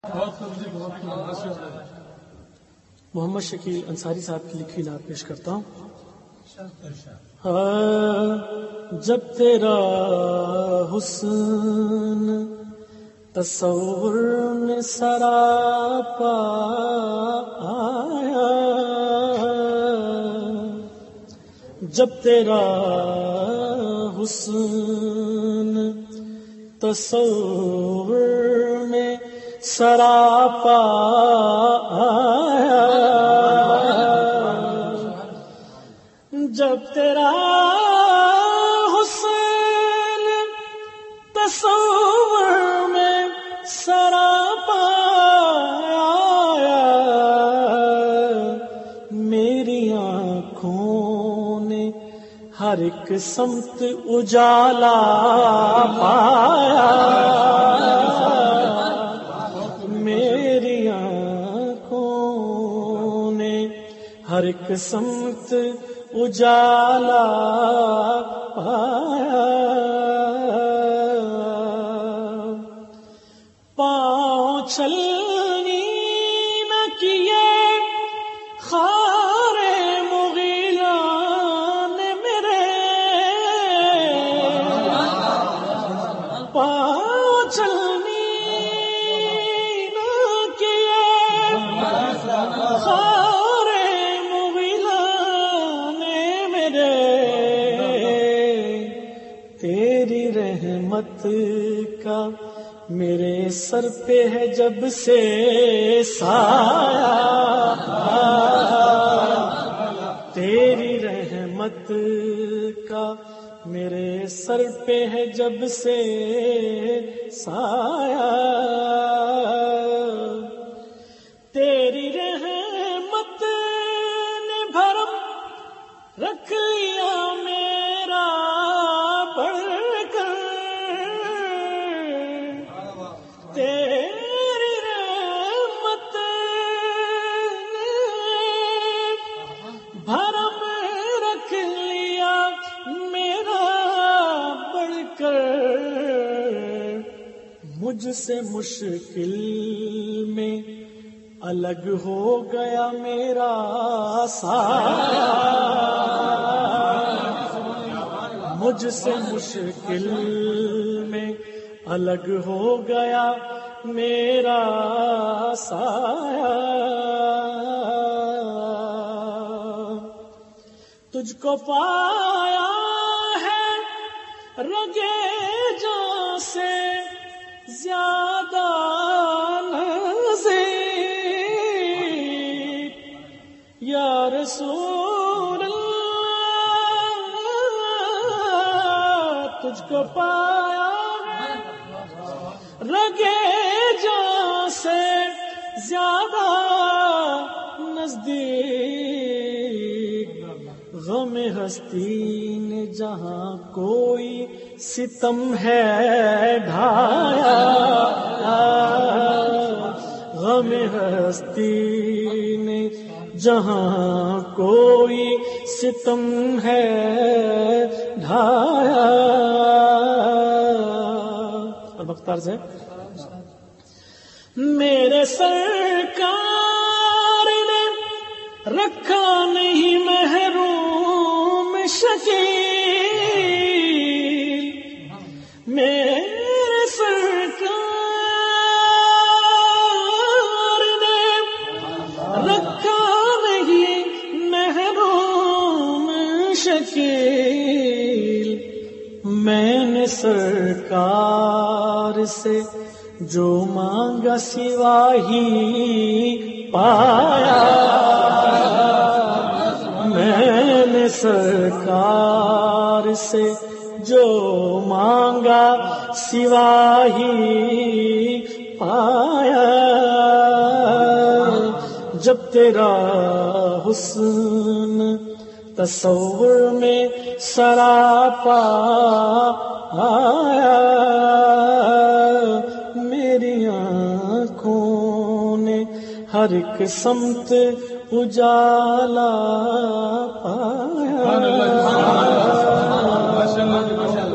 محمد شکیل انصاری صاحب کی لکھی نعت پیش کرتا ہوں۔ جب تیرا حسن تصور میں سراپا آیا، جب تیرا حسن تصور میں سراپا آیا، جب تیرا حسن تصور میں سراپا آیا، میری آنکھوں نے ہر ایک سمت اجالا پایا، میری آنکھوں نے ہر ایک سمت اجالا پایا، پاؤں چلنی نہ کیے خار مغیلہ نے میرے، پاؤں چلنی نہ کیے خار مغیلہ نے میرے، تیری رحمت کا میرے سر پہ ہے جب سے سایہ، تیری رحمت کا میرے سر پہ ہے جب سے سایہ، تیری رحمت نے بھرم رکھ لیا میرا بڑھ کر، تیری رحمت نے بھرم رکھ لیا میرا بڑھ کر، مجھ سے مشکل میں الگ ہو گیا میرا سایہ، مجھ سے مشکل میں الگ ہو گیا میرا سایہ، تجھ کو پایا ہے رگے جاں سے زیادہ نزدیک، یا رسول اللہ تجھ کو پایا رگے جاں سے زیادہ نزدیک، غم ہستی نے جہاں کوئی ستم ہے ڈھایا، غم ہستی نے جہاں کوئی ستم ہے ڈھایا، اور بختار سے میرے سرکار نے رکھا نہیں محروم شکیل، میرے سرکار نے رکھا نہیں محروم شکیل، میں نے سرکار سے جو مانگا سوا ہی پایا، میں نے سرکار سے جو مانگا سوا ہی پایا، جب تیرا حسن تصور میں سراپا آیا، میری آنکھوں نے ہر ایک سمت اجالا پایا۔